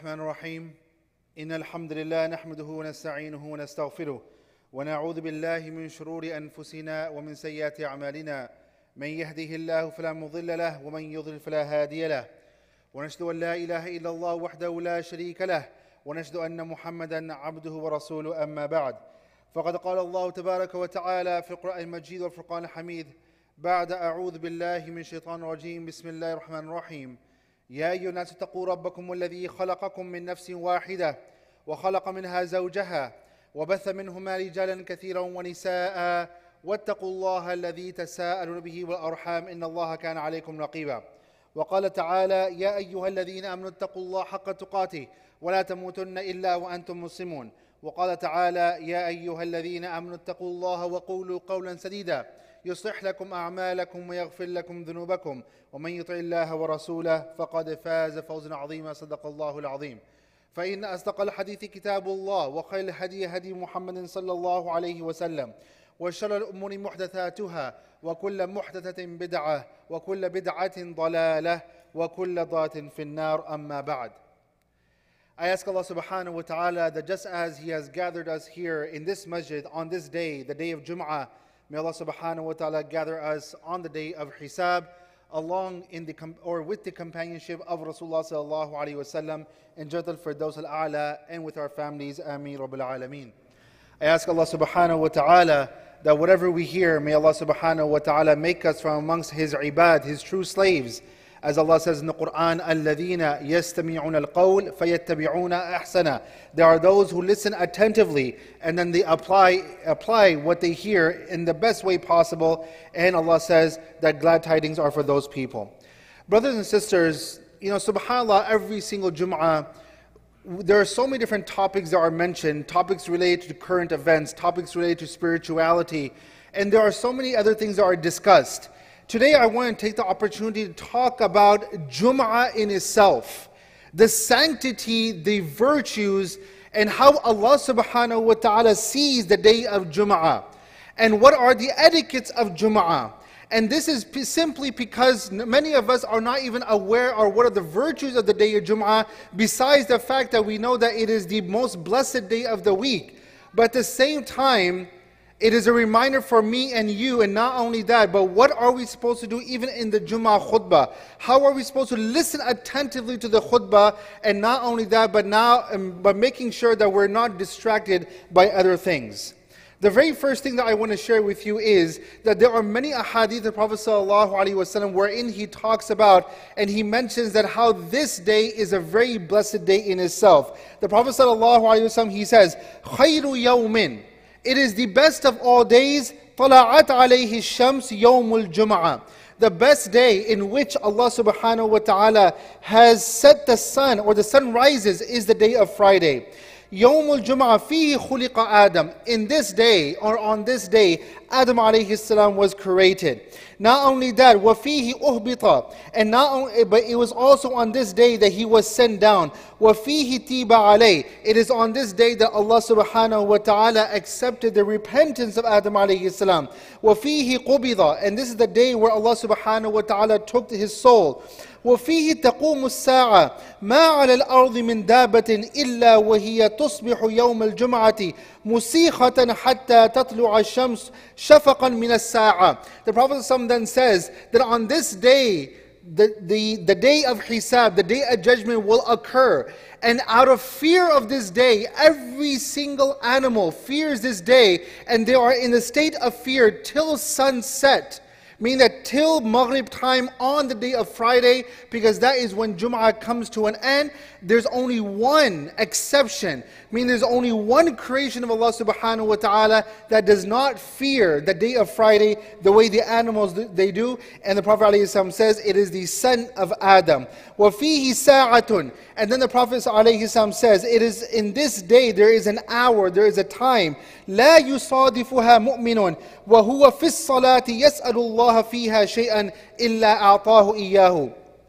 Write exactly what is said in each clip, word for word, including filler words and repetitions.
الرحمن الرحيم إن الحمد لله نحمده ونستعينه ونستغفره ونعوذ بالله من شرور أنفسنا ومن سيئات أعمالنا من يهده الله فلا مضل له ومن يضلل فلا هادي له ونشهد أن لا إله إلا الله وحده لا شريك له ونشهد أن محمدا عبده ورسوله أما بعد فقد قال الله تبارك وتعالى في القرآن المجيد والفرقان الحميد بعد أعوذ بالله من الشيطان الرجيم بسم الله الرحمن الرحيم يا أيها الناس اتقوا ربكم الذي خلقكم من نفس واحدة وخلق منها زوجها وبث منهما رجالا كثيرا ونساء واتقوا الله الذي تساءلون به والأرحام إن الله كان عليكم رقيبا وقال تعالى يا أيها الذين آمنوا اتقوا الله حق تقاته ولا تموتن إلا وأنتم مسلمون وقال تعالى يا أيها الذين آمنوا اتقوا الله وقولوا قولا سديدا يصلح لكم أعمالكم ويغفر لكم ذنوبكم ومن يطع الله ورسوله فقد فاز فوزا عظيما صدق الله العظيم فإن أصدق الحديث كتاب الله وخير الهدي هدي محمد صلى الله عليه وسلم وشر الأمور محدثاتها وكل محدثة بدعة وكل بدعة ضلالة وكل ضلالة في النار أما بعد. I ask Allah subhanahu wa ta'ala that just as He has gathered us here in this masjid on this day, the day of Jum'ah, may Allah subhanahu wa ta'ala gather us on the day of Hisab along in the or with the companionship of Rasulullah sallallahu alaihi wasallam in Jannatul Firdaus al-A'la and with our families. Ameen Rabbil Alameen. I ask Allah subhanahu wa ta'ala that whatever we hear, may Allah subhanahu wa ta'ala make us from amongst His ibad, His true slaves. As Allah says in the Quran, الَّذِينَ يَسْتَمِعُونَ الْقَوْلِ فَيَتَّبِعُونَ أَحْسَنَ. There are those who listen attentively and then they apply apply what they hear in the best way possible. And Allah says that glad tidings are for those people. Brothers and sisters, you know, subhanAllah, every single Jum'ah, there are so many different topics that are mentioned, topics related to current events, topics related to spirituality, and there are so many other things that are discussed. Today I want to take the opportunity to talk about Jum'ah in itself, the sanctity, the virtues, and how Allah subhanahu wa ta'ala sees the day of Jum'ah, and what are the etiquettes of Jum'ah. And this is p- simply because many of us are not even aware of what are the virtues of the day of Jum'ah, besides the fact that we know that it is the most blessed day of the week. But at the same time, it is a reminder for me and you, and not only that, but what are we supposed to do even in the Jummah khutbah? How are we supposed to listen attentively to the khutbah, and not only that, but now, um, but making sure that we're not distracted by other things. The very first thing that I want to share with you is that there are many ahadith of the Prophet ﷺ wherein he talks about and he mentions that how this day is a very blessed day in itself. The Prophet ﷺ, he says, خَيْرُ يَوْمٍ, it is the best of all days, طَلَعَتْ عَلَيْهِ الشَّمْسِ يَوْمُ الْجُمْعَةِ. The best day in which Allah subhanahu wa ta'ala has set the sun, or the sun rises, is the day of Friday. يوم الجمعة فيه خلق آدم. In this day, or on this day, Adam alayhi salam was created. Not only that, وَفِيهِ أُهْبِطَ, and not only, but it was also on this day that he was sent down. وَفِيهِ تِيبَ عَلَيْهِ, it is on this day that Allah subhanahu wa ta'ala accepted the repentance of Adam alayhi salam. وَفِيهِ قُبِضَ, and this is the day where Allah subhanahu wa ta'ala took his soul. وفيه تقوم الساعة ما على الأرض من دابة إلا وهي تصبح يوم الجمعة مسيخة حتى تطلع الشمس شفقا من الساعة. The Prophet then says that on this day, the, the, the day of Hisab, the day of judgment will occur. And out of fear of this day, every single animal fears this day, and they are in a state of fear till sunset. Meaning that till Maghrib time on the day of Friday, because that is when Jum'ah comes to an end, there's only one exception. Meaning there's only one creation of Allah subhanahu wa ta'ala that does not fear the day of Friday the way the animals they do. And the Prophet ﷺ says it is the son of Adam. وَفِيهِ سَاعَةٌ, and then the Prophet ﷺ says it is in this day there is an hour, there is a time. لَا يُصَادِفُهَا مُؤْمِنٌ وَهُوَ فِي الصَّلَاةِ يَسْأَلُ اللَّهَ فِيهَا شَيْئًا إِلَّا أَعْطَاهُ إِيَّاهُ.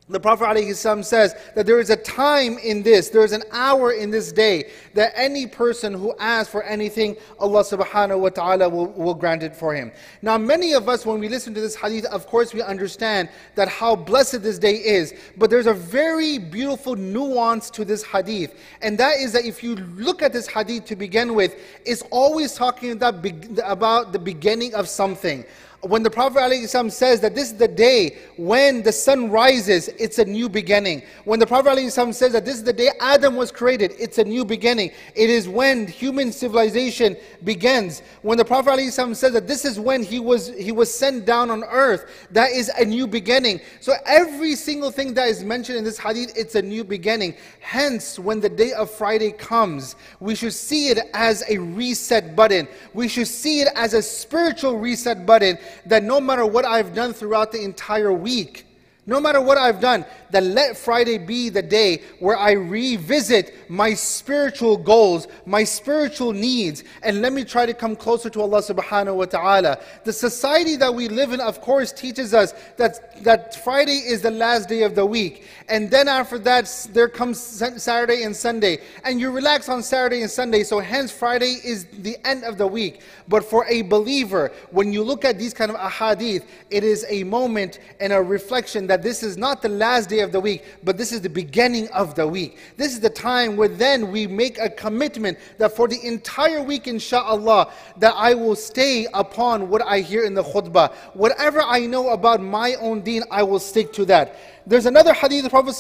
The Prophet ﷺ says that there is a time in this, there is an hour in this day that any person who asks for anything, Allah subhanahu wa ta'ala will, will grant it for him. Now many of us, when we listen to this hadith, of course we understand that how blessed this day is, but there's a very beautiful nuance to this hadith, and that is that if you look at this hadith to begin with, it's always talking about, about the beginning of something. When the Prophet ﷺ says that this is the day when the sun rises, it's a new beginning. When the Prophet ﷺ says that this is the day Adam was created, it's a new beginning. It is when human civilization begins. When the Prophet ﷺ says that this is when he was, he was sent down on earth, that is a new beginning. So every single thing that is mentioned in this hadith, it's a new beginning. Hence, when the day of Friday comes, we should see it as a reset button. We should see it as a spiritual reset button, that no matter what I've done throughout the entire week, no matter what I've done, that let Friday be the day where I revisit my spiritual goals, my spiritual needs, and let me try to come closer to Allah subhanahu wa ta'ala. The society that we live in, of course, teaches us that, that Friday is the last day of the week. And then after that, there comes Saturday and Sunday. And you relax on Saturday and Sunday, so hence Friday is the end of the week. But for a believer, when you look at these kind of ahadith, it is a moment and a reflection that this is not the last day of the week, but this is the beginning of the week. This is the time where then we make a commitment that for the entire week, inshaAllah, that I will stay upon what I hear in the khutbah. Whatever I know about my own deen, I will stick to that. There's another hadith of the Prophet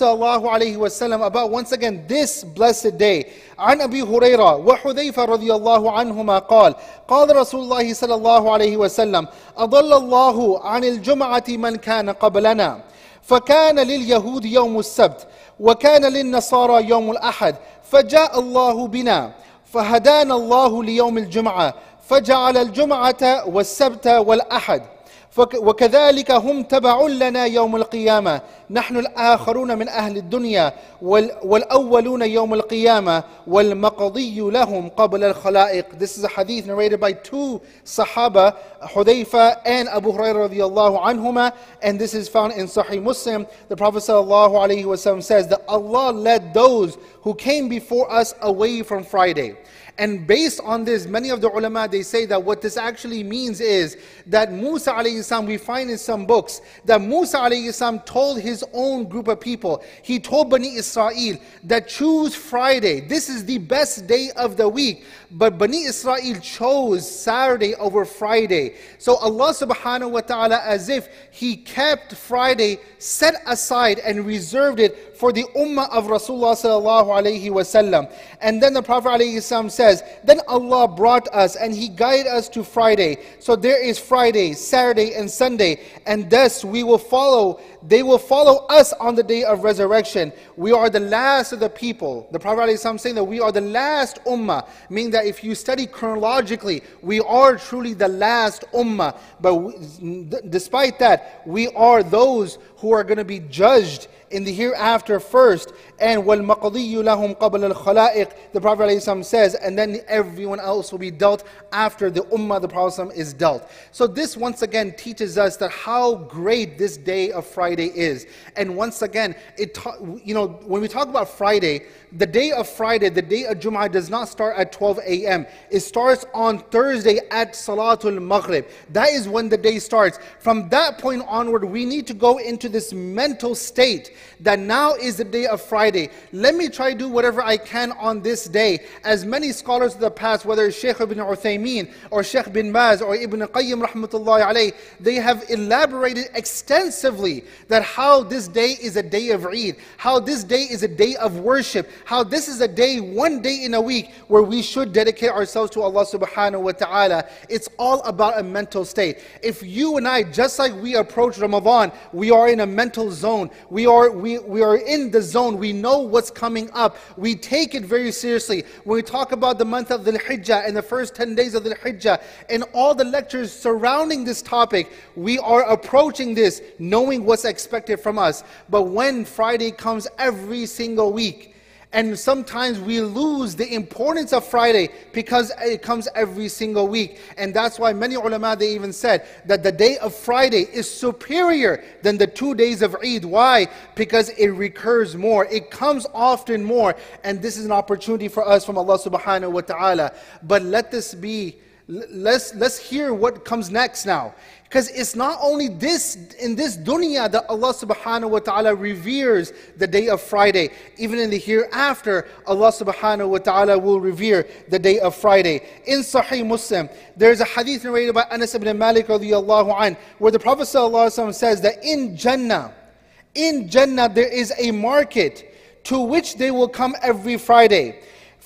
ﷺ about, once again, this blessed day. عن أبي هريرة وحذيفة رضي الله عنهما قال قال رسول الله صلى الله عليه وسلم أضل الله عن الجمعة من كان قبلنا فكان لليهود يوم السبت وكان للنصارى يوم الأحد فجاء الله بنا فهدانا الله ليوم الجمعة فجعل الجمعة والسبت والأحد وكذلك هم تبع لنا يوم القيامة نحن الآخرون من أهل الدنيا والأولون يوم القيامة والمقضي لهم قبل الخلائق. This is a hadith narrated by two Sahaba, Hudayfa and Abu Hurairah radiyallahu anhuma, and this is found in Sahih Muslim. The Prophet sallallahu alaihi wasallam says that Allah led those who came before us away from Friday. And based on this, many of the ulama, they say that what this actually means is that Musa alayhi salam, we find in some books, that Musa alayhi salam told his own group of people, he told Bani Israel that choose Friday. This is the best day of the week. But Bani Israel chose Saturday over Friday. So Allah subhanahu wa ta'ala, as if He kept Friday set aside and reserved it for the ummah of Rasulullah sallallahu alayhi wa sallam. And then the Prophet alayhi salam says, then Allah brought us and He guided us to Friday. So there is Friday, Saturday and Sunday, and thus we will follow, they will follow us on the day of resurrection. We are the last of the people. The Prophet alayhi salam saying that we are the last ummah, meaning that if you study chronologically, we are truly the last ummah. But we, despite that, we are those who are going to be judged in the hereafter first. And وَالْمَقْضِيُّ لَهُمْ قَبْلَ الْخَلَائِقِ, the Prophet ﷺ says, and then everyone else will be dealt after the ummah, the Prophet ﷺ, is dealt. So this once again teaches us that how great this day of Friday is. And once again, it you know, when we talk about Friday, the day of Friday, the day of Jum'ah does not start at twelve a m It starts on Thursday at Salatul Maghrib. That is when the day starts. From that point onward, we need to go into this mental state that now is the day of Friday. Let me try to do whatever I can on this day. As many scholars of the past, whether it's Shaykh ibn Uthaymeen or Shaykh bin Baz or Ibn Qayyim rahmatullahi alayh, they have elaborated extensively that how this day is a day of Eid, how this day is a day of worship, how this is a day, one day in a week where we should dedicate ourselves to Allah subhanahu wa ta'ala. It's all about a mental state. If you and I, just like we approach Ramadan, we are in a mental zone, we are we, we are in the zone, we know what's coming up, we take it very seriously. When we talk about the month of Dhul Hijjah and the first ten days of Dhul Hijjah and all the lectures surrounding this topic, we are approaching this knowing what's expected from us. But when Friday comes every single week, And sometimes we lose the importance of Friday because it comes every single week. And that's why many ulama, they even said that the day of Friday is superior than the two days of Eid. Why? Because it recurs more. It comes often more. And this is an opportunity for us from Allah subhanahu wa ta'ala. But let this be, let's, let's hear what comes next now. Because it's not only this, in this dunya that Allah subhanahu wa ta'ala reveres the day of Friday. Even in the hereafter, Allah subhanahu wa ta'ala will revere the day of Friday. In Sahih Muslim, there's a hadith narrated by Anas ibn Malik radiallahu anh, where the Prophet sallallahu alaihi wasallam says that in Jannah, in Jannah there is a market to which they will come every Friday.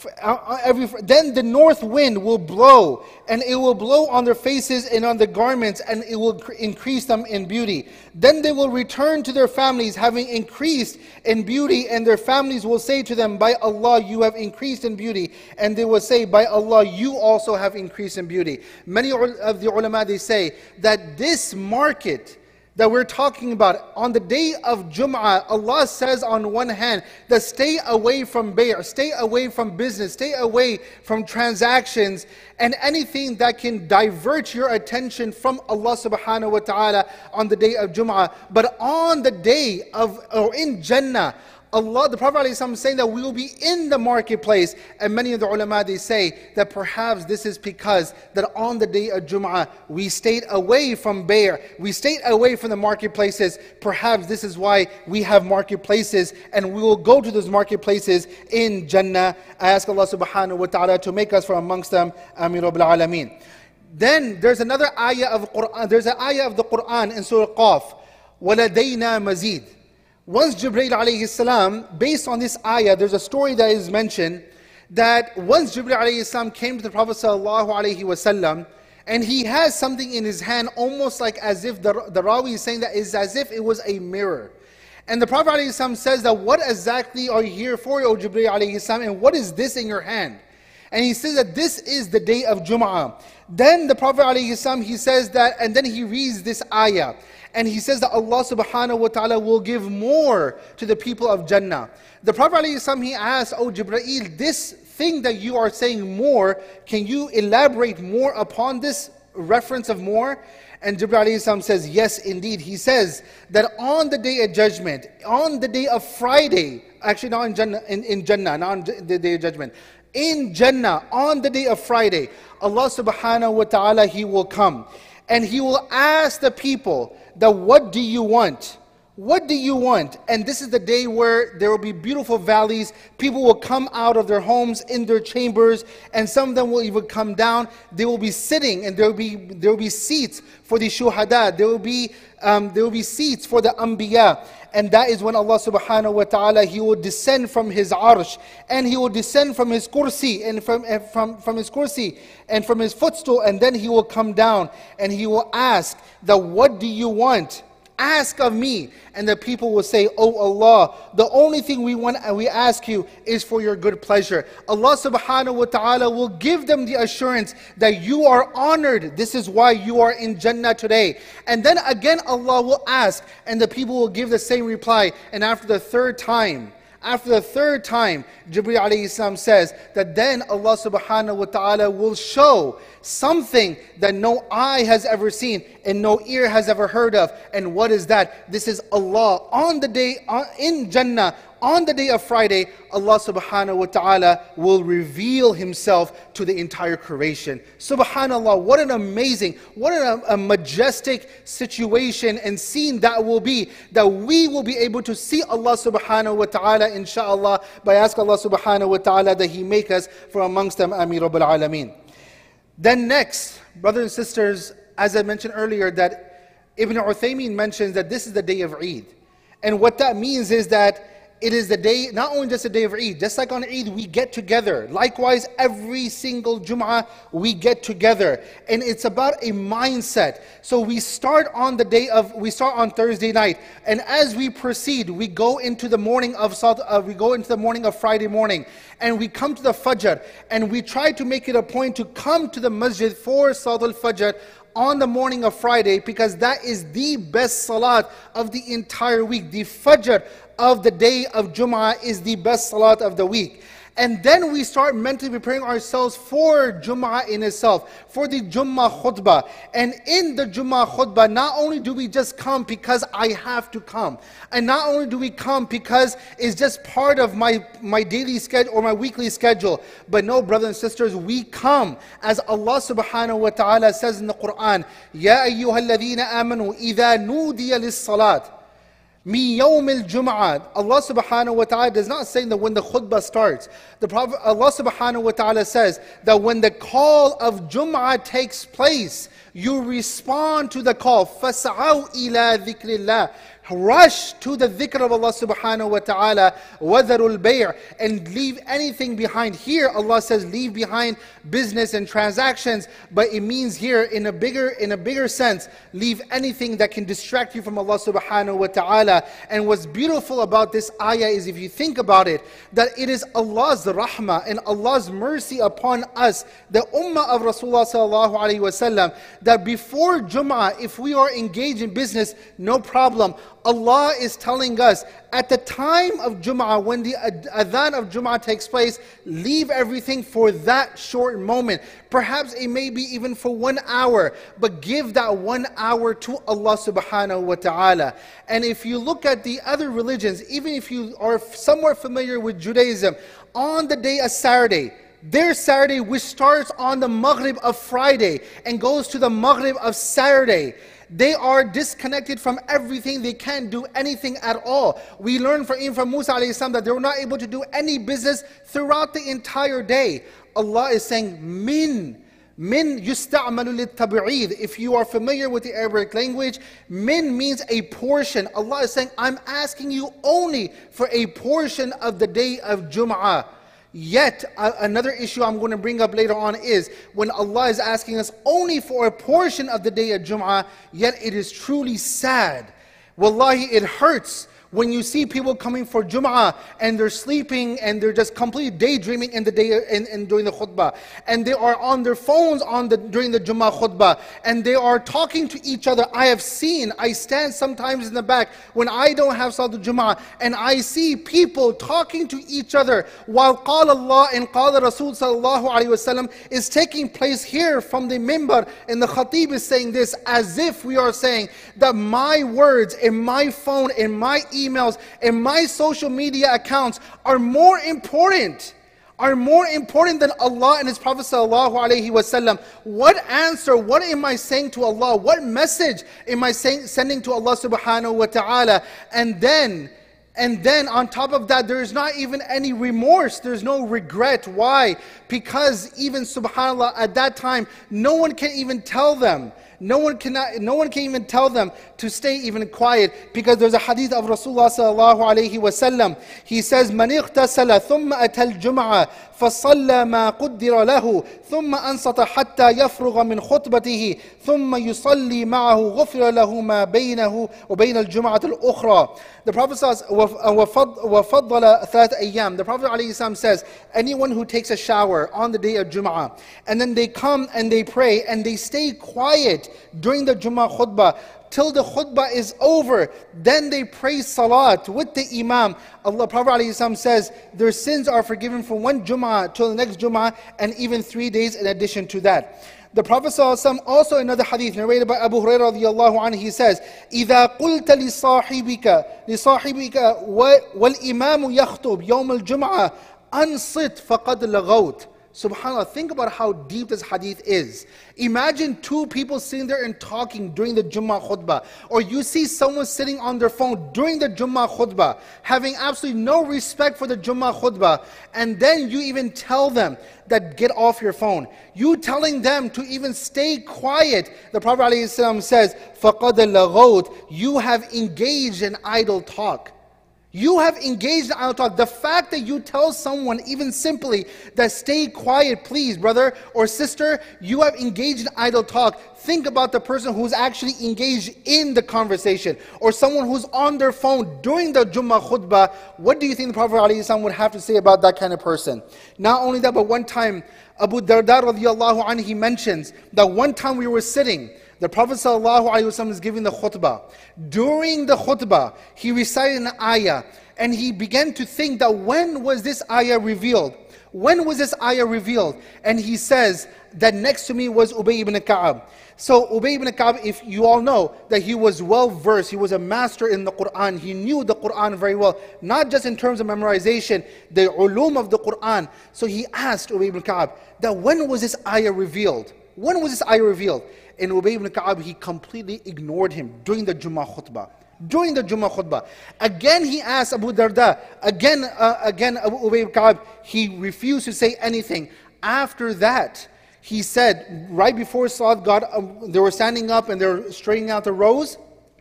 Every, then the north wind will blow, and it will blow on their faces and on the garments, and it will increase them in beauty. Then they will return to their families having increased in beauty, and their families will say to them, by Allah, you have increased in beauty. And they will say, by Allah, you also have increased in beauty. Many of the ulama, they say that this market that we're talking about on the day of Jum'ah, Allah says on one hand that stay away from bay', stay away from business, stay away from transactions and anything that can divert your attention from Allah subhanahu wa ta'ala on the day of Jum'ah. But on the day of, or in Jannah, Allah, the Prophet ﷺ is saying that we will be in the marketplace. And many of the ulama, they say that perhaps this is because that on the day of Jum'ah, we stayed away from bay', we stayed away from the marketplaces. Perhaps this is why we have marketplaces, and we will go to those marketplaces in Jannah. I ask Allah subhanahu wa ta'ala to make us from amongst them. Ameen Rabbil Alameen. Then there's another ayah of Quran, there's an ayah of the Quran in Surah Qaf. وَلَدَيْنَا مَزِيدٌ. Once Jibreel alayhi salam, based on this ayah, there's a story that is mentioned that once Jibreel alayhi salam came to the Prophet sallallahu alayhi wasallam, and he has something in his hand, almost like as if the, the Rawi is saying that is as if it was a mirror. And the Prophet alayhi salam says that, what exactly are you here for, O Jibreel alayhi salam, and what is this in your hand? And he says that this is the day of Jum'ah. Then the Prophet alayhi salam, he says that, and then he reads this ayah. And he says that Allah subhanahu wa ta'ala will give more to the people of Jannah. The Prophet ﷺ, he asked, Oh Jibreel, this thing that you are saying more, can you elaborate more upon this reference of more? And Jibreel ﷺ says, yes, indeed. He says that on the day of judgment, on the day of Friday, actually not in Jannah, in, in Jannah, not on the day of judgment, in Jannah, on the day of Friday, Allah subhanahu wa ta'ala, He will come. And He will ask the people that, what do you want? What do you want? And this is the day where there will be beautiful valleys. People will come out of their homes, in their chambers, and some of them will even come down. They will be sitting, and there will be there will be seats for the shuhada. There will be um, there will be seats for the anbiya. And that is when Allah subhanahu wa ta'ala, He will descend from His arsh, and He will descend from His kursi, and from, and from, from His kursi, and from His footstool, and then He will come down, and He will ask that, what do you want? Ask of me. And the people will say, Oh Allah, the only thing we want and we ask you is for your good pleasure. Allah subhanahu wa ta'ala will give them the assurance that you are honored. This is why you are in Jannah today. And then again Allah will ask, and the people will give the same reply. And after the third time, After the third time, Jibreel alayhi salam says that then Allah subhanahu wa ta'ala will show something that no eye has ever seen and no ear has ever heard of. And what is that? This is Allah on the day, in Jannah, on the day of Friday, Allah subhanahu wa ta'ala will reveal Himself to the entire creation. Subhanallah, what an amazing, what an, a majestic situation and scene that will be, that we will be able to see Allah subhanahu wa ta'ala, inshaAllah, by asking Allah subhanahu wa ta'ala that He make us from amongst them. Ameen Rabbil Alameen. Then next, brothers and sisters, as I mentioned earlier, that Ibn Uthaymeen mentions that this is the day of Eid. And what that means is that it is the day, not only just the day of Eid, just like on Eid we get together. Likewise, every single Jum'ah we get together. And it's about a mindset. So we start on the day of, we start on Thursday night. And as we proceed, we go into the morning of, uh, we go into the morning of Friday morning. And we come to the Fajr. And we try to make it a point to come to the masjid for Salat al-Fajr on the morning of Friday, because that is the best salat of the entire week. The Fajr of the day of Jum'ah is the best salat of the week. And then we start mentally preparing ourselves for Jum'ah in itself, for the Jummah khutbah. And in the Jummah khutbah, not only do we just come because I have to come, and not only do we come because it's just part of my, my daily schedule or my weekly schedule, but no, brothers and sisters, we come as Allah subhanahu wa ta'ala says in the Quran, Ya ayyuha alladhina amanu idha nudiya lis-salat Mi yawm al-jum'ah. Allah subhanahu wa ta'ala does not say that when the khutbah starts. The Prophet, Allah subhanahu wa ta'ala says that when the call of Jum'ah takes place, you respond to the call. فَسَعَوْا إِلَى ذِكْرِ اللَّهِ. Rush to the dhikr of Allah subhanahu wa ta'ala, وَذَرُوا الْبَيْعِ, and leave anything behind. Here Allah says leave behind business and transactions, but it means here in a bigger in a bigger sense, leave anything that can distract you from Allah subhanahu wa ta'ala. And what's beautiful about this ayah is, if you think about it, that it is Allah's rahmah and Allah's mercy upon us, the ummah of Rasulullah sallallahu alaihi wasallam, that before Jum'ah, if we are engaged in business, no problem. Allah is telling us at the time of Jum'ah, when the adhan of Jum'ah takes place, leave everything for that short moment. Perhaps it may be even for one hour, but give that one hour to Allah subhanahu wa ta'ala. And if you look at the other religions, even if you are somewhat familiar with Judaism, on the day of Saturday, their Saturday, which starts on the Maghrib of Friday and goes to the Maghrib of Saturday, they are disconnected from everything. They can't do anything at all. We learn from, from Musa alayhi salam that they were not able to do any business throughout the entire day. Allah is saying, min, min yusta'malu lit-tab'id. If you are familiar with the Arabic language, min means a portion. Allah is saying, I'm asking you only for a portion of the day of Jum'ah. Yet, uh, another issue I'm going to bring up later on is, when Allah is asking us only for a portion of the day of Jum'ah, yet it is truly sad. Wallahi, it hurts when you see people coming for Jum'ah and they're sleeping and they're just completely daydreaming in the day and, and during the khutbah, and they are on their phones on the during the Jum'ah khutbah, and they are talking to each other. I have seen, I stand sometimes in the back when I don't have Salat al-Jum'ah, and I see people talking to each other while Qala Allah and Qala Rasul sallallahu alaihi wasallam is taking place here from the mimbar, and the khatib is saying this as if we are saying that my words and my phone and my email emails and my social media accounts are more important, are more important than Allah and His Prophet sallallahu alaihi wasallam. What answer, what am I saying to Allah? What message am I saying, sending to Allah subhanahu wa ta'ala? And then, and then on top of that, there is not even any remorse, there's no regret. Why? Because even subhanAllah, at that time, no one can even tell them. No one cannot, no one can even tell them to stay even quiet, because there's a hadith of Rasulullah sallallahu alaihi wasallam. He says, "Man ightasala thumma atal jum'ah fasalla ma quddira lahu thumma ansata hatta yafrugha min khutbatihi thumma yusalli ma'ahu ghufira lahu ma baynahu wa bayna al-jum'ah al-ukhra." The Prophet says, وَفَضَّلَ ثَلَاثَ أَيَّامٍ. The Prophet ﷺ says, anyone who takes a shower on the day of Jum'ah, and then they come and they pray, and they stay quiet during the Jum'ah khutbah, till the khutbah is over, then they pray salat with the imam. Allah, Prophet ﷺ says, their sins are forgiven from one Jum'ah till the next Jum'ah, and even three days in addition to that. The Prophet ﷺ, also another hadith narrated by Abu Hurairah radiallahu anhu, he says, إِذَا قُلْتَ لِصَاحِبِكَ لِصَاحِبِكَ وَالْإِمَامُ يَخْطُبْ يَوْمَ الْجُمْعَةِ أَنصِتْ فَقَدْ لَغَوْتَ. SubhanAllah, think about how deep this hadith is. Imagine two people sitting there and talking during the Jummah khutbah. Or you see someone sitting on their phone during the Jummah khutbah, having absolutely no respect for the Jummah khutbah. And then you even tell them that get off your phone. You telling them to even stay quiet. The Prophet ﷺ says, فَقَدْ لَغَوْتَ. You have engaged in idle talk. You have engaged in idle talk. The fact that you tell someone even simply that stay quiet please, brother or sister, you have engaged in idle talk. Think about the person who's actually engaged in the conversation, or someone who's on their phone during the Jummah khutbah. What do you think the Prophet ﷺ would have to say about that kind of person? Not only that, but one time Abu Darda radiallahu anhu, he mentions that one time we were sitting The Prophet ﷺ is giving the khutbah. During the khutbah, he recited an ayah, and he began to think that when was this ayah revealed? When was this ayah revealed? And he says that next to me was Ubay ibn Ka'ab. So Ubay ibn Ka'ab, if you all know, that he was well versed, he was a master in the Quran, he knew the Quran very well, not just in terms of memorization, the ulum of the Quran. So he asked Ubay ibn Ka'ab, that when was this ayah revealed? When was this ayah revealed? And Ubay ibn Ka'ab, he completely ignored him during the Jummah khutbah. During the Jummah khutbah. Again he asked Abu Darda, again, uh, again Abu Ubay ibn Ka'ab, he refused to say anything. After that, he said, right before Salat got, uh, they were standing up and they were straightening out the rows.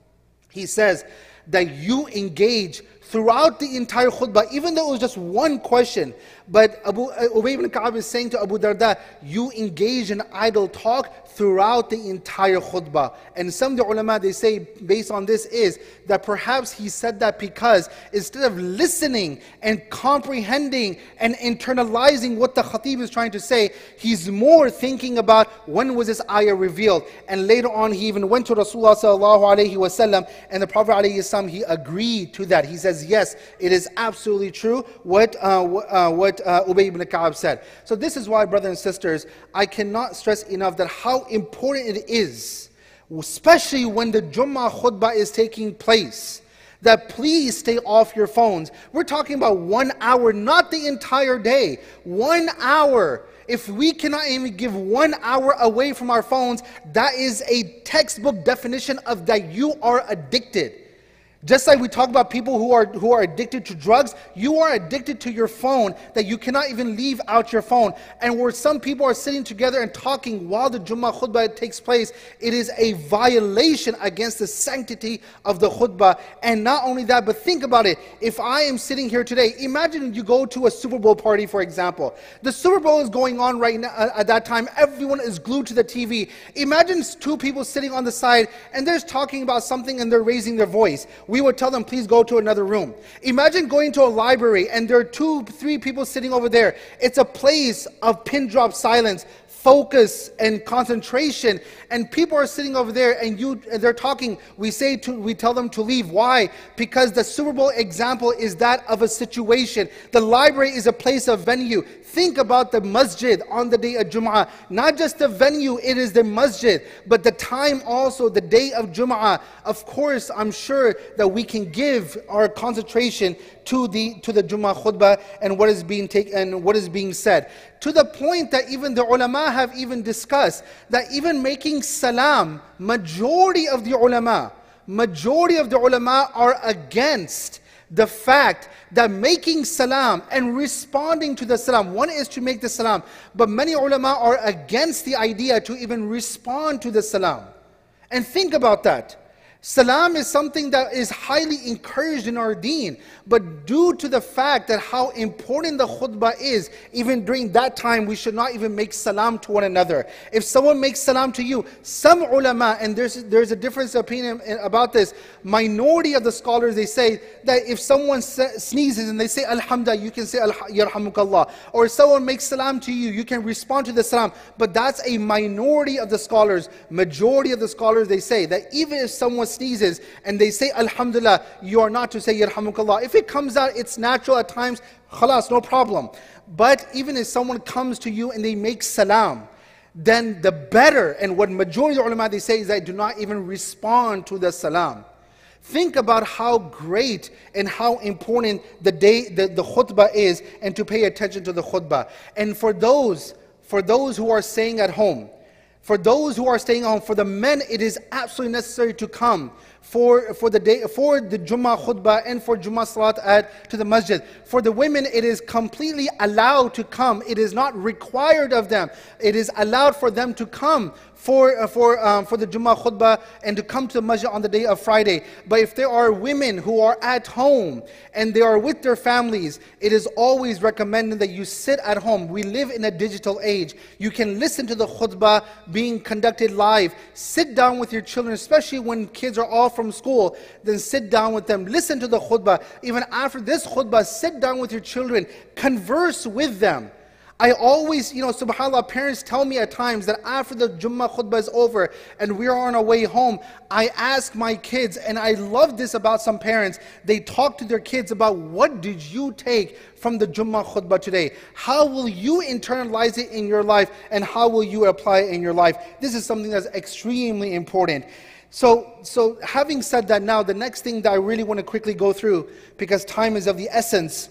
He says that you engage throughout the entire khutbah, even though it was just one question. But Abu Ubay ibn Ka'ab is saying to Abu Darda, you engage in idle talk throughout the entire khutbah. And some of the ulama, they say, based on this, is that perhaps he said that because instead of listening and comprehending and internalizing what the khatib is trying to say, he's more thinking about when was this ayah revealed. And later on, he even went to Rasulullah sallallahu alaihi wasallam, and the Prophet alaihi salam, he agreed to that. He says, yes, it is absolutely true what uh, uh, what uh, Ubay ibn Ka'ab said. So this is why, brothers and sisters, I cannot stress enough that how important it is, especially when the Jummah khutbah is taking place, that please stay off your phones. We're talking about one hour, not the entire day. One hour. If we cannot even give one hour away from our phones, that is a textbook definition of that you are addicted. Just like we talk about people who are who are addicted to drugs, you are addicted to your phone, that you cannot even leave out your phone. And where some people are sitting together and talking while the Jummah khutbah takes place, it is a violation against the sanctity of the khutbah. And not only that, but think about it. If I am sitting here today, imagine you go to a Super Bowl party, for example. The Super Bowl is going on right now. At that time, everyone is glued to the T V. Imagine two people sitting on the side and they're talking about something and they're raising their voice. We would tell them, please go to another room. Imagine going to a library and there are two, three people sitting over there. It's a place of pin drop silence, focus and concentration, and people are sitting over there and you and they're talking. We say to we tell them to leave. Why? Because the Super Bowl example is that of a situation. The library is a place of venue. Think about the masjid on the day of Jum'ah. Not just the venue, it is the masjid, but the time also, the day of Jum'ah. Of course, I'm sure that we can give our concentration to the to the Jum'ah khutbah and what is being taken and what is being said. To the point that even the ulama have even discussed that even making salam, majority of the ulama, majority of the ulama are against the fact that making salam and responding to the salam, one is to make the salam, but many ulama are against the idea to even respond to the salam. And think about that. Salam is something that is highly encouraged in our deen, but due to the fact that how important the khutbah is, even during that time, we should not even make salam to one another. If someone makes salam to you, some ulama, and there's, there's a difference of opinion about this, minority of the scholars, they say that if someone sneezes and they say alhamdulillah, you can say yarhamukallah. Or if someone makes salam to you, you can respond to the salam. But that's a minority of the scholars. Majority of the scholars, they say that even if someone sneezes and they say alhamdulillah, you are not to say yarhamukallah. If it comes out, it's natural at times, khalas, no problem. But even if someone comes to you and they make salam, then the better, and what majority of the ulama they say is that do not even respond to the salam. Think about how great and how important the day the, the khutbah is, and to pay attention to the khutbah. And for those, for those who are staying at home, For those who are staying home, for the men, it is absolutely necessary to come for, for the day, for the Jummah khutbah and for Jummah salat at to the masjid. For the women, it is completely allowed to come. It is not required of them. It is allowed for them to come for uh, for um, for the Jummah khutbah and to come to the masjid on the day of Friday. But if there are women who are at home and they are with their families, it is always recommended that you sit at home. We live in a digital age. You can listen to the khutbah being conducted live. Sit down with your children, especially when kids are all from school. Then sit down with them. Listen to the khutbah. Even after this khutbah, sit down with your children. Converse with them. I always, you know, subhanAllah, parents tell me at times that after the Jummah khutbah is over and we are on our way home, I ask my kids, and I love this about some parents, they talk to their kids about what did you take from the Jummah khutbah today? How will you internalize it in your life, and how will you apply it in your life? This is something that's extremely important. So, so having said that, now the next thing that I really want to quickly go through, because time is of the essence,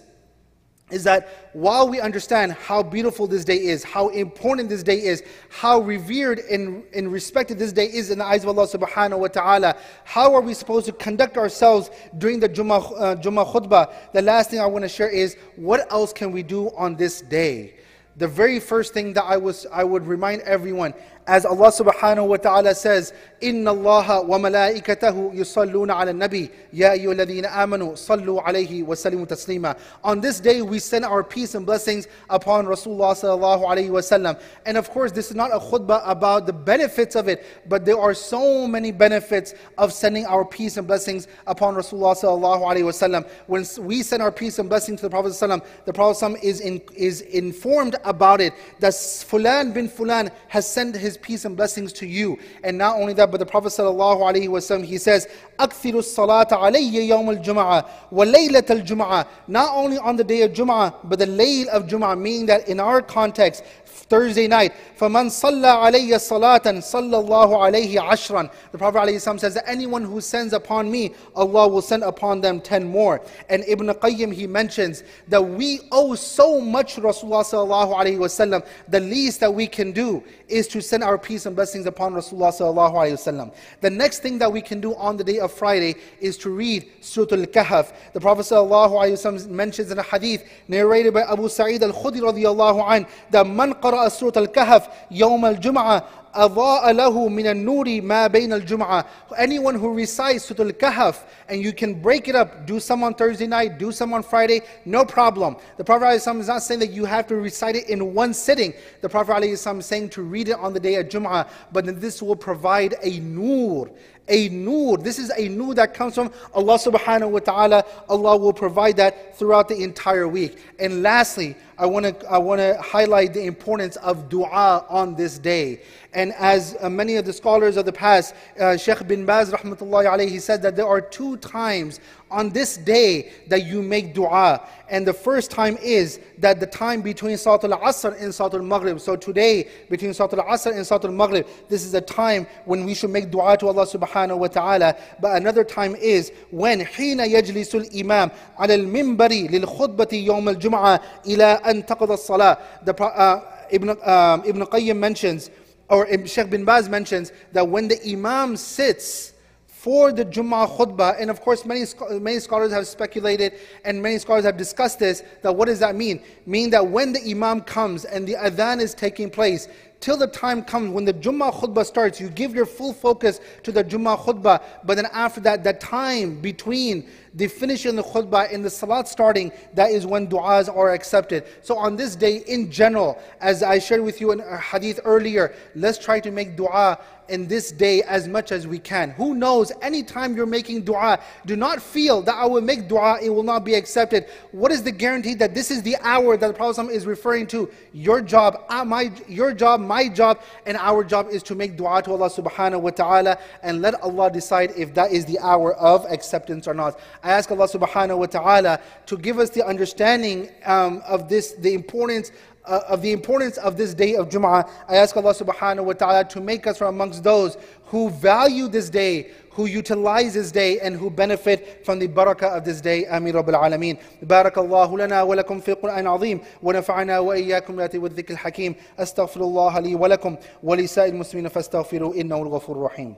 is that while we understand how beautiful this day is, how important this day is, how revered and, and respected this day is in the eyes of Allah subhanahu wa ta'ala, how are we supposed to conduct ourselves during the Jummah, uh, Jummah khutbah? The last thing I want to share is, what else can we do on this day? The very first thing that I was I would remind everyone, as Allah subhanahu wa ta'ala says, إِنَّ اللَّهَ وَمَلَائِكَتَهُ يُصَلُّونَ عَلَى النَّبِيِّ يَا أَيُّهَا الَّذِينَ آمَنُوا صَلُّوا عَلَيْهِ وَسَلِّمُوا تَسْلِيمًا. On this day we send our peace and blessings upon Rasulullah sallallahu alayhi wa sallam. And of course this is not a khutbah about the benefits of it, but there are so many benefits of sending our peace and blessings upon Rasulullah sallallahu alayhi wa sallam. When we send our peace and blessings to the Prophet sallam, the Prophet sallam is, in, is informed about it, that Fulan bin Fulan has sent his peace and blessings to you. And not only that, but the Prophet sallallahu alaihi wasallam, he says, أَكْثِرُ الصَّلَاةَ عَلَيَّ يَوْمَ الْجُمْعَةِ وَلَيْلَةَ الْجُمْعَةِ. Not only on the day of Jum'ah, but the layl of Jum'ah, meaning that in our context, Thursday night, فَمَنْ صَلَّى عَلَيَّ صَلَاةً صَلَّى اللَّهُ عَلَيْهِ عَشْرًا. The Prophet ﷺ says that anyone who sends upon me, Allah will send upon them ten more. And Ibn Qayyim, he mentions that we owe so much to Rasulullah sallallahu alaihi wasallam. The least that we can do is to send our peace and blessings upon Rasulullah sallallahu alaihi wasallam. The next thing that we can do on the day of Friday is to read Surah Al-Kahf. The Prophet sallallahu alaihi wasallam mentions in a hadith narrated by Abu Sa'id al-Khudri radiyallahu anhu that man qara'a Surah Al-Kahf yawm al-Jum'ah أضاء له من النور ما بين الجمعة. Anyone who recites Surah Al-Kahf, and you can break it up, do some on Thursday night, do some on Friday, no problem. The Prophet ﷺ is not saying that you have to recite it in one sitting. The Prophet ﷺ is saying to read it on the day of Jum'ah, but then this will provide a nur. A nur. This is a nur that comes from Allah subhanahu wa ta'ala. Allah will provide that throughout the entire week. And lastly, I want to I want to highlight the importance of dua on this day. And as uh, many of the scholars of the past, uh, Sheikh bin Baz rahmatullahi alayhi, he said that there are two times on this day that you make dua. And the first time is that the time between Salat al-Asr and Salat al-Maghrib. So today, between Salat al-Asr and Salat al-Maghrib, this is a time when we should make dua to Allah subhanahu wa ta'ala. But another time is when حين يجلس الإمام على المنبر للخطبة يوم الجمعة إلى أن تقضى الصلاة. The uh, Ibn, um, Ibn Qayyim mentions, or Sheikh bin Baz mentions, that when the Imam sits for the Jummah khutbah, and of course many, many scholars have speculated and many scholars have discussed this, that what does that mean? Meaning that when the Imam comes and the adhan is taking place, till the time comes when the Jummah khutbah starts, you give your full focus to the Jummah khutbah, but then after that, that time between the finishing the khutbah and the salat starting, that is when du'as are accepted. So on this day in general, as I shared with you in a hadith earlier, let's try to make du'a in this day as much as we can. Who knows, anytime you're making dua, do not feel that I will make dua, it will not be accepted. What is the guarantee that this is the hour that the Prophet is referring to? Your job, uh, my, your job, my job, and our job is to make dua to Allah subhanahu wa ta'ala, and let Allah decide if that is the hour of acceptance or not. I ask Allah subhanahu wa ta'ala to give us the understanding um, of this, the importance Uh, of the importance of this day of Jum'ah. I ask Allah subhanahu wa ta'ala to make us from amongst those who value this day, who utilize this day, and who benefit from the barakah of this day. Ameen Rabbil Alameen. Barakallahu lana wa lakum fi Qur'an azim, wa nafa'ana wa iyyakum bi wa dhikr al-hakim. Astaghfirullah li wa lakum wa li sa'il muslimin fastaghfiru innahu al-ghafurur rahim.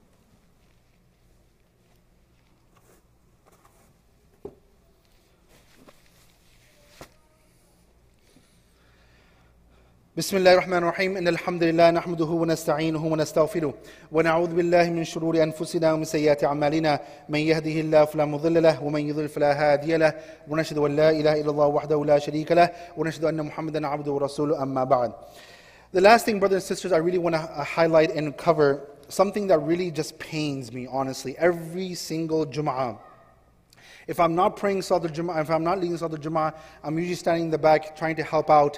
بسم الله الرحمن الرحيم إن الحمد لله نحمده ونستعينه ونستغفره ونعوذ بالله من شرور أنفسنا ومن سيئات أعمالنا من يهده الله فلا مضل له ومن يضلل فلا هادي له ونشهد أن لا إله إلا الله وحده لا شريك له ونشهد أن محمدا عبده ورسوله أما بعد. The last thing, brothers and sisters, I really want to highlight and cover something that really just pains me, honestly, every single Jum'ah. If I'm not praying Salat al-Jum'ah, if I'm not leading Salat al-Jum'ah, I'm usually standing in the back trying to help out.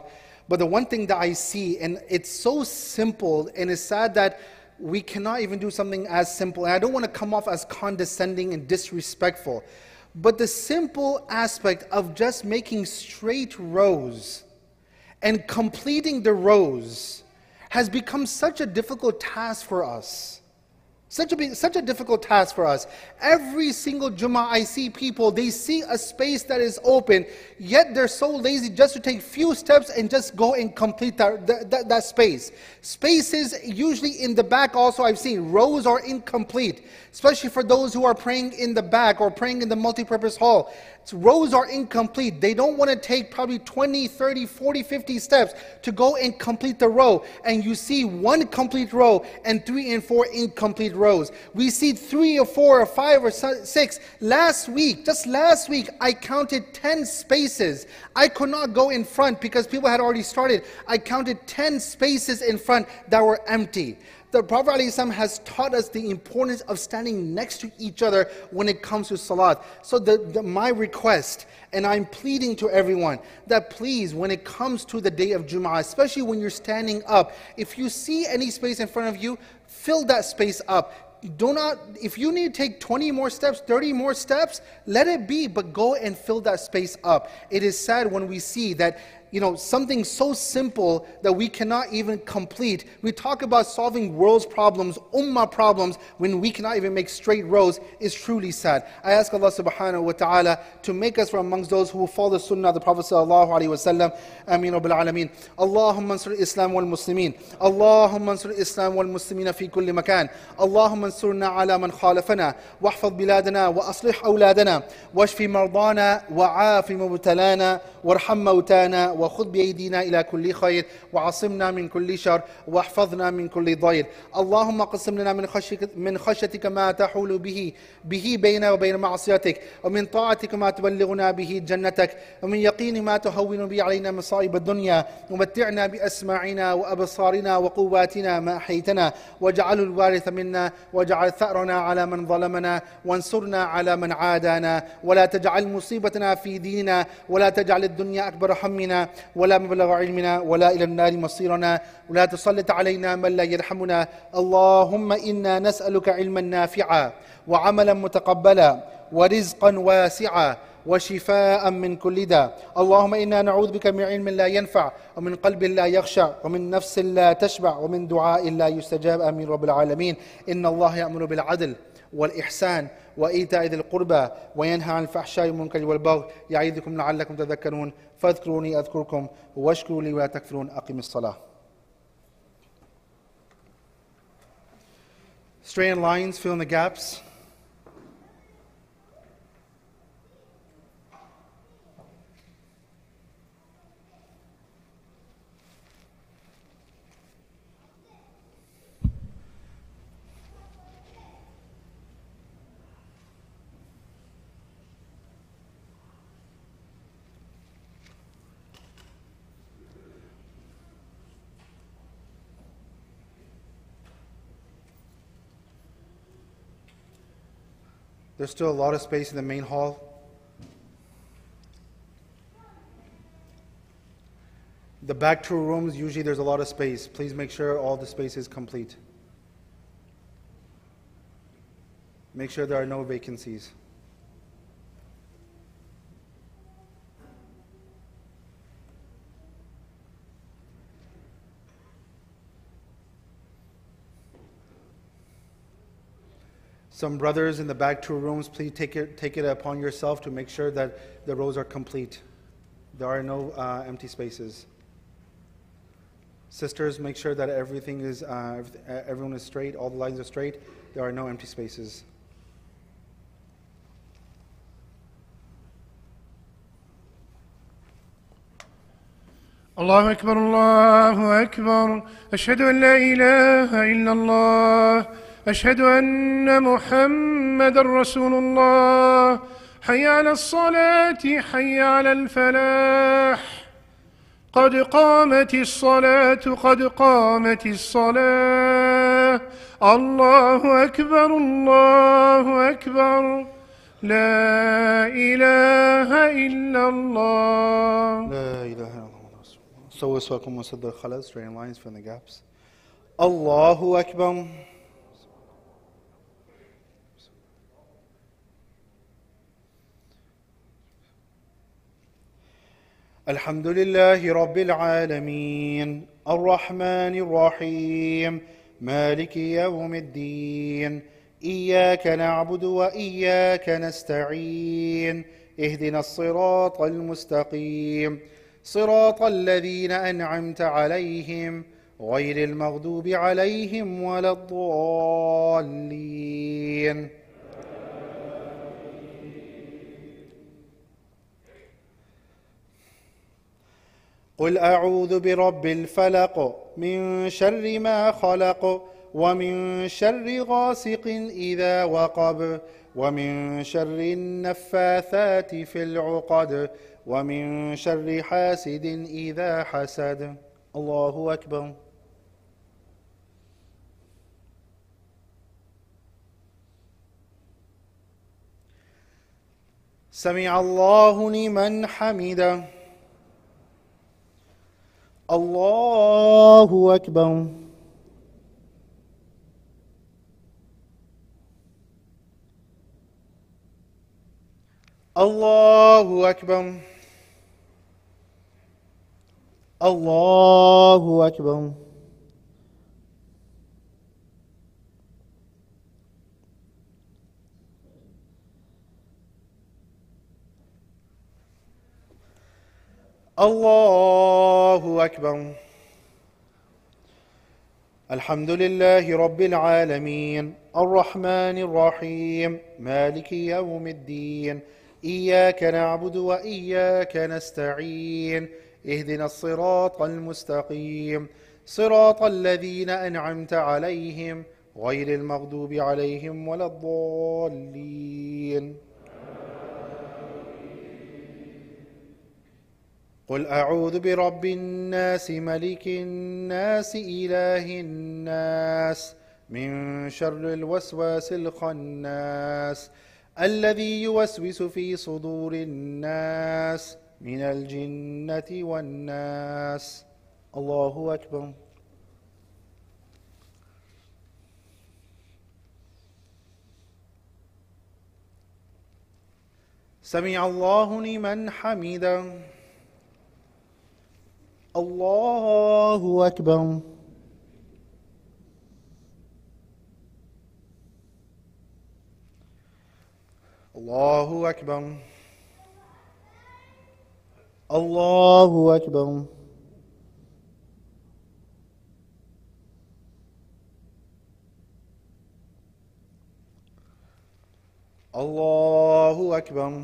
But the one thing that I see, and it's so simple, and it's sad that we cannot even do something as simple. And I don't want to come off as condescending and disrespectful. But the simple aspect of just making straight rows and completing the rows has become such a difficult task for us. Such a, such a difficult task for us. Every single Jummah I see people, they see a space that is open, yet they're so lazy just to take few steps and just go and complete that, that, that space. Spaces, usually in the back also I've seen, rows are incomplete, especially for those who are praying in the back or praying in the multi-purpose hall. Rows are incomplete. They don't want to take probably twenty, thirty, forty, fifty steps to go and complete the row. And you see one complete row and three and four incomplete rows. We see three or four or five or six. Last week, just last week, I counted ten spaces. I could not go in front because people had already started. I counted ten spaces in front that were empty. The Prophet ﷺ has taught us the importance of standing next to each other when it comes to salat. So the, the, my request, and I'm pleading to everyone, that please, when it comes to the day of Jum'ah, especially when you're standing up, if you see any space in front of you, fill that space up. Do not, if you need to take twenty more steps, thirty more steps, let it be, but go and fill that space up. It is sad when we see that, you know, something so simple that we cannot even complete. We talk about solving world's problems, ummah problems, when we cannot even make straight rows, is truly sad. I ask Allah subhanahu wa ta'ala to make us from amongst those who will follow the sunnah of the Prophet sallallahu alaihi wasallam. Ameen Rabbil Alameen. Allahumma ansur Islam wal Muslimin. Allahumma ansur Islam wal Muslimina fi kulli makan. Allahumma ansurna ala man khalafana. Wahfad biladana wa aslih awladana. Washfi mardana wa afi mubtalana. Warham mawtana. وخذ بأيدينا إلى كل خير وعصمنا من كل شر واحفظنا من كل ضير اللهم قسم لنا من خشيتك من خشيتك ما تحول به به بيننا وبين معصيتك ومن طاعتك ما تبلغنا به جنتك ومن يقين ما تهون به علينا مصائب الدنيا ومتعنا بأسماعنا وأبصارنا وقواتنا ما أحيتنا واجعل الوارث منا واجعل ثأرنا على من ظلمنا وانصرنا على من عادانا ولا تجعل مصيبتنا في ديننا ولا تجعل الدنيا أكبر همنا ولا مبلغ علمنا ولا إلى النار مصيرنا ولا تسلط علينا من لا يرحمنا اللهم إنا نسألك علما نافعا وعملا متقبلا ورزقا واسعا وشفاء من كل داء اللهم إنا نعوذ بك من علم لا ينفع ومن قلب لا يخشع ومن نفس لا تشبع ومن دعاء لا يستجاب آمين رب العالمين إن الله يأمر بالعدل والإحسان وإيتاء ذي القربى وينهى عن الفحشاء والمنكر والبغي يعظكم لعلكم تذكرون فاذكروني أذكركم واشكروا لي ولا تكفرون أقم الصلاة. Straighten lines, fill in the gaps. There's still a lot of space in the main hall. The back two rooms, usually there's a lot of space. Please make sure all the space is complete. Make sure there are no vacancies. Some brothers in the back two rooms, please take it, take it upon yourself to make sure that the rows are complete. There are no uh, empty spaces. Sisters, make sure that everything is, uh, everyone is straight, all the lines are straight. There are no empty spaces. الله أكبر الله أكبر أشهد أن لا إله إلا الله أشهد أن محمد رسول الله حي على الصلاة حي على الفلاح قد قامت الصلاة قد قامت الصلاة الله أكبر الله أكبر لا إله إلا الله لا إله إلا الله سووا سواكم وسدوا الخلل, straighten lines, fill in the gaps. Allahu Akbar. الحمد لله رب العالمين الرحمن الرحيم مالك يوم الدين إياك نعبد وإياك نستعين اهدنا الصراط المستقيم صراط الذين أنعمت عليهم غير المغضوب عليهم ولا الضالين. قل أعوذ برب الفلق من شر ما خلق ومن شر غاسق إذا وقب ومن شر النفاثات في العقد ومن شر حاسد إذا حسد. الله أكبر. سمع الله لمن حمده. الله أكبر. الله أكبر. الله أكبر. الله أكبر. الحمد لله رب العالمين الرحمن الرحيم مالك يوم الدين إياك نعبد وإياك نستعين اهدنا الصراط المستقيم صراط الذين أنعمت عليهم غير المغضوب عليهم ولا الضالين. قل أعوذ برب الناس ملك الناس إله الناس من شر الوسواس الخناس الذي يوسوس في صدور الناس من الجنة والناس. الله أكبر. سمع الله لمن حمده. الله أكبر. الله أكبر. الله أكبر. الله أكبر.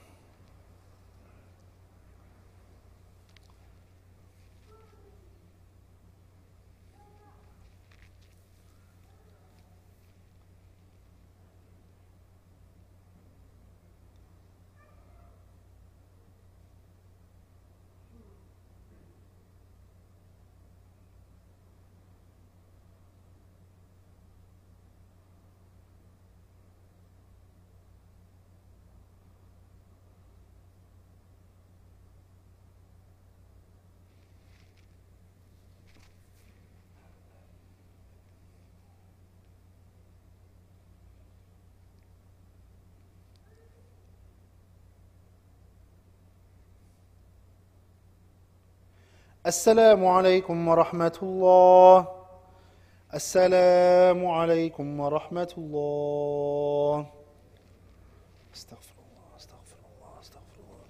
السلام عليكم ورحمة الله. السلام عليكم ورحمة الله. استغفر الله استغفر الله استغفر الله.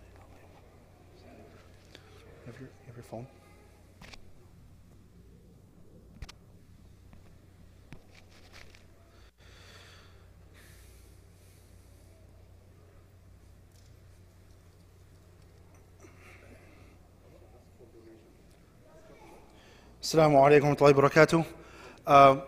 Have your, have your phone? Assalamu alaikum wa rahmatullahi wa barakatuh. Um,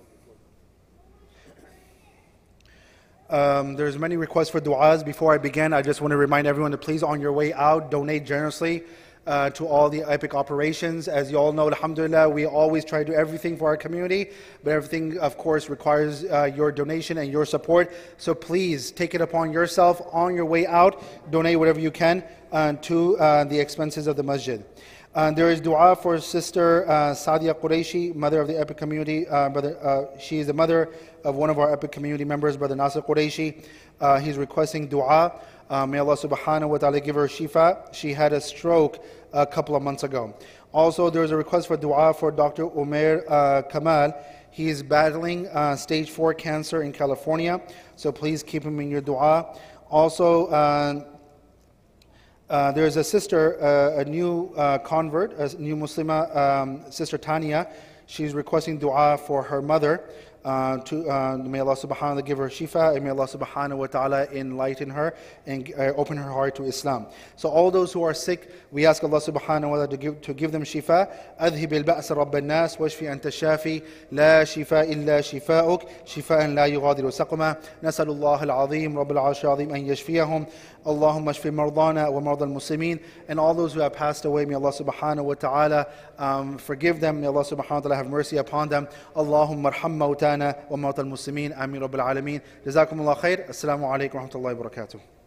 um, there's many requests for du'as. Before I begin, I just want to remind everyone to please, on your way out, donate generously uh, to all the epic operations. As you all know, alhamdulillah, we always try to do everything for our community, but everything, of course, requires uh, your donation and your support. So please take it upon yourself on your way out, donate whatever you can uh, to uh, the expenses of the masjid. Uh, there is dua for Sister uh, Sadia Qureshi, mother of the Epic Community. Uh, brother, uh, she is the mother of one of our Epic Community members, Brother Nasir Qureshi. Uh, he's requesting dua. Uh, may Allah subhanahu wa ta'ala give her shifa. She had a stroke a couple of months ago. Also, there is a request for dua for Doctor Umair uh, Kamal. He is battling uh, stage four cancer in California, so please keep him in your dua. Also, uh, uh, there is a sister, uh, a new uh, convert, a new Muslima, um, Sister Tania. She's requesting dua for her mother. Uh, to, uh, may Allah subhanahu wa ta'ala give her shifa, and may Allah subhanahu wa ta'ala enlighten her and uh, open her heart to Islam. So all those who are sick, we ask Allah subhanahu wa ta'ala to give, to give them shifa. أذهب البأس رب الناس واشفي أنت الشافي لا شفاء إلا شفاؤك شفاء لا يغادر سقما نسأل الله العظيم رب العرش العظيم أن يشفيهم اللهم اشف مرضانا ومرضى المسلمين. And all those who have passed away, may Allah subhanahu wa ta'ala um, forgive them. May Allah subhanahu wa ta'ala have mercy upon them. Allahumma arham mawtana wa mawta al-muslimin. Ameen Rabbil Alameen. Jazakumullah khair. Assalamu alaikum wa rahmatullahi wa barakatuh.